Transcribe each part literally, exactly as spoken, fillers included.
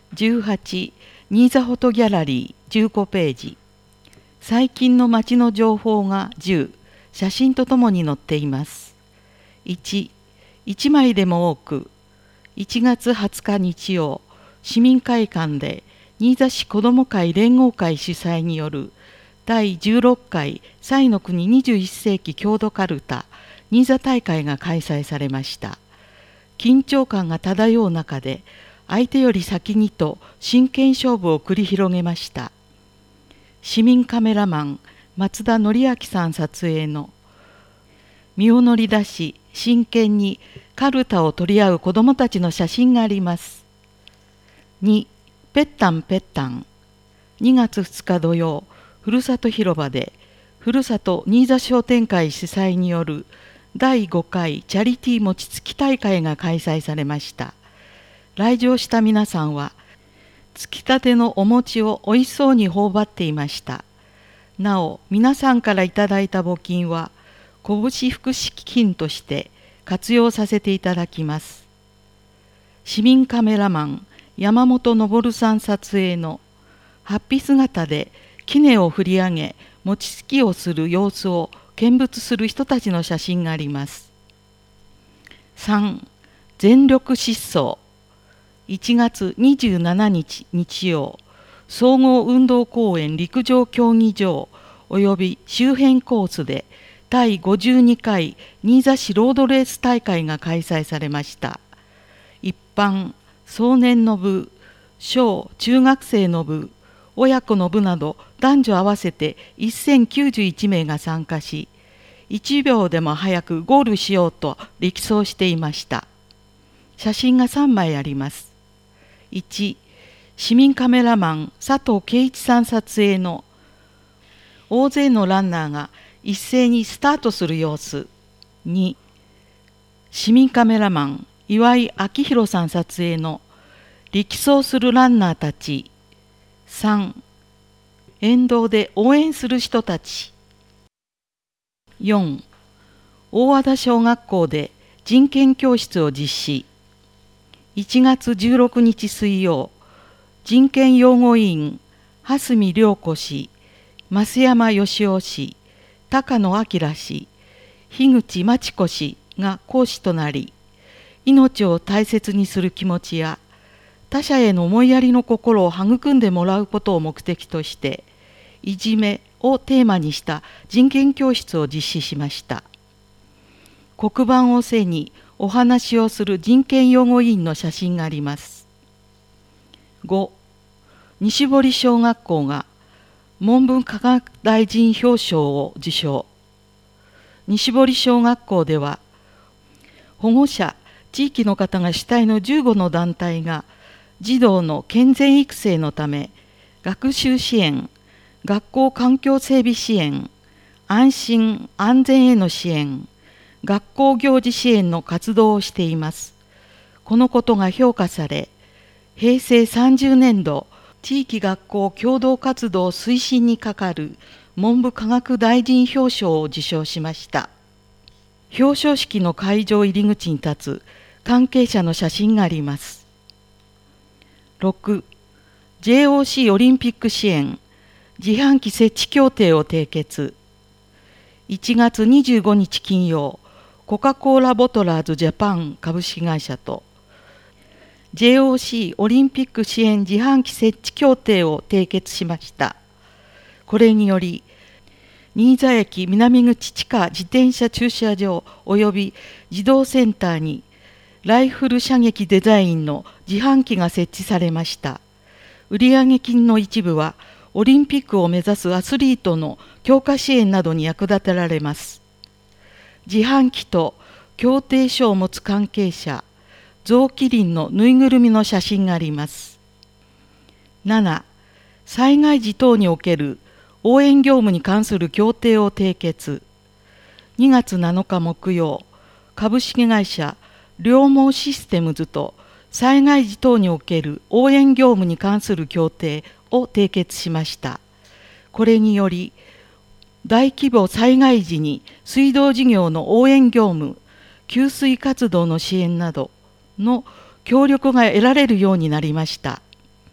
じゅうはち、新座フォトギャラリーじゅうごページ。最近の街の情報がじゅう、写真とともに載っています。いち、いちまいでも多く、いちがつはつか日曜、市民会館で新座市子ども会連合会主催によるだいじゅうろっかい彩の国にじゅういっせいき郷土かるた新座大会が開催されました。緊張感が漂う中で、相手より先にと真剣勝負を繰り広げました。市民カメラマン松田則明さん撮影の身を乗り出し真剣にカルタを取り合う子どもたちの写真があります。に、ぺったんぺったん。にがつふつか土曜、ふるさと広場でふるさと新座商店会主催によるだいごかいチャリティー餅つき大会が開催されました。来場した皆さんはつきたてのお餅をおいしそうに頬張っていました。なお皆さんからいただいた募金は拳福祉基金として活用させていただきます。市民カメラマン山本昇さん撮影の法被姿で杵を振り上げ餅つきをする様子を見物する人たちの写真があります。さん、全力疾走。いちがつにじゅうしちにち日曜、総合運動公園陸上競技場および周辺コースでだいごじゅうにかい新座市ロードレース大会が開催されました。一般、壮年の部、小・中学生の部、親子の部など男女合わせてせんきゅうじゅういちめいが参加し、いちびょうでも早くゴールしようと力走していました。写真がさんまいあります。いち、市民カメラマン佐藤圭一さん撮影の大勢のランナーが一斉にスタートする様子。に、市民カメラマン岩井明宏さん撮影の力走するランナーたち。さん、沿道で応援する人たち。よん、大和田小学校で人権教室を実施。いちがつじゅうろくにち水曜、人権擁護委員蓮見良子氏、増山義雄氏、高野明氏、樋口真知子氏が講師となり、命を大切にする気持ちや他者への思いやりの心を育んでもらうことを目的として、いじめをテーマにした人権教室を実施しました。黒板を背にお話をする人権擁護委員の写真があります。ご、西堀小学校が文部科学大臣表彰を受賞。西堀小学校では、保護者、地域の方が主体のじゅうごの団体が児童の健全育成のため、学習支援、学校環境整備支援、安心安全への支援、学校行事支援の活動をしています。このことが評価され、へいせいさんじゅうねんど地域学校共同活動推進に係る文部科学大臣表彰を受賞しました。表彰式の会場入り口に立つ関係者の写真があります。ろく、ジェイオーシー オリンピック支援自販機設置協定を締結。いちがつにじゅうごにち金曜、コカ・コーラボトラーズジャパン株式会社と ジェイオーシー オリンピック支援自販機設置協定を締結しました。これにより、新座駅南口地下自転車駐車場及び児童センターにライフル射撃デザインの自販機が設置されました。売上金の一部はオリンピックを目指すアスリートの強化支援などに役立てられます。自販機と協定書を持つ関係者、象キリンのぬいぐるみの写真があります。なな、災害時等における応援業務に関する協定を締結。にがつなのか木曜、株式会社両毛システムズと災害時等における応援業務に関する協定を締結しました。これにより、大規模災害時に水道事業の応援業務、給水活動の支援などの協力が得られるようになりました。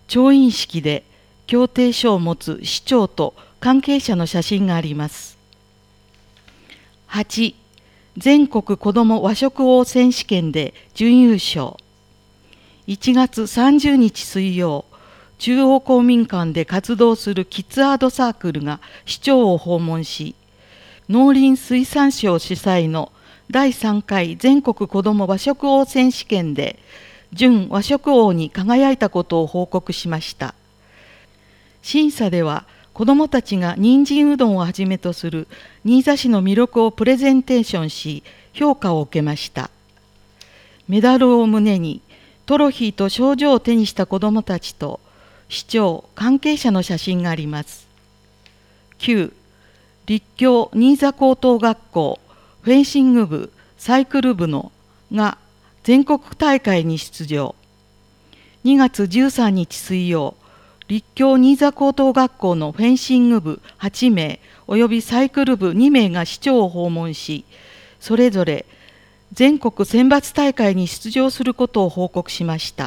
調印式で協定書を持つ市長と関係者の写真があります。はち、全国子ども和食王選手権で準優勝。いちがつさんじゅうにち水曜、中央公民館で活動するキッズアートサークルが市長を訪問し、農林水産省主催のだいさんかい全国子ども和食王選手権で準和食王に輝いたことを報告しました。審査では子どもたちが人参うどんをはじめとする新座市の魅力をプレゼンテーションし、評価を受けました。メダルを胸にトロフィーと賞状を手にした子どもたちと市長関係者の写真があります。きゅう、立教新座高等学校フェンシング部サイクル部のが全国大会に出場。にがつじゅうさんにち水曜、立教新座高等学校のフェンシング部はちめいおよびサイクル部にめいが市長を訪問し、それぞれ全国選抜大会に出場することを報告しました。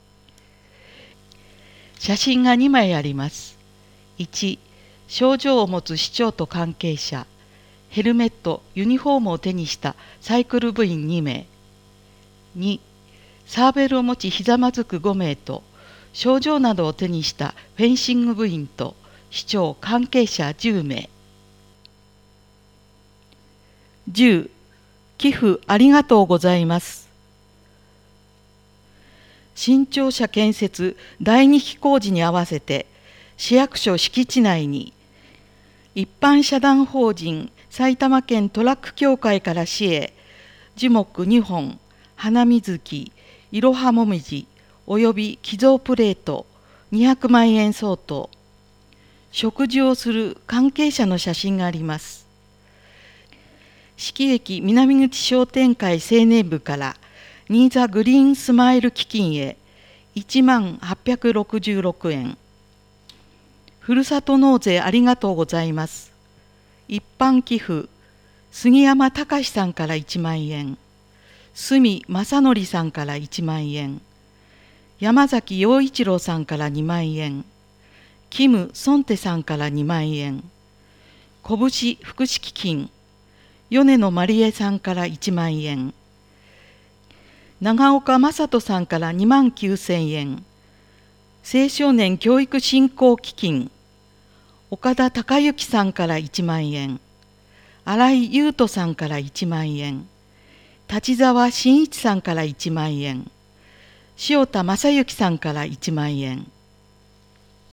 写真がにまいあります。いち、賞状を持つ市長と関係者、ヘルメット、ユニフォームを手にしたサイクル部員にめい。に、サーベルを持ちひざまずくごめいと、賞状などを手にしたフェンシング部員と市長関係者じゅうめい。じゅう、寄付ありがとうございます。新庁舎建設だいにき工事に合わせて市役所敷地内に一般社団法人埼玉県トラック協会から市へ樹木にほん、花水木、いろはもみじおよび寄贈プレートにひゃくまんえん相当、食事をする関係者の写真があります。四季駅南口商店会青年部から新座グリーンスマイル基金へいちまんはっぴゃくろくじゅうろくえん。ふるさと納税ありがとうございます。一般寄付、杉山隆さんからいちまんえん、角正則さんからいちまんえん、山崎陽一郎さんからにまんえん、キム・ソンテさんからにまんえん、拳福祉基金、米野まりえさんからいちまんえん、長岡正人さんからにまんきゅうせんえん、青少年教育振興基金、岡田孝之さんからいちまんえん、新井優斗さんからいちまんえん、立沢真一さんからいちまんえん、塩田正幸さんからいちまんえん、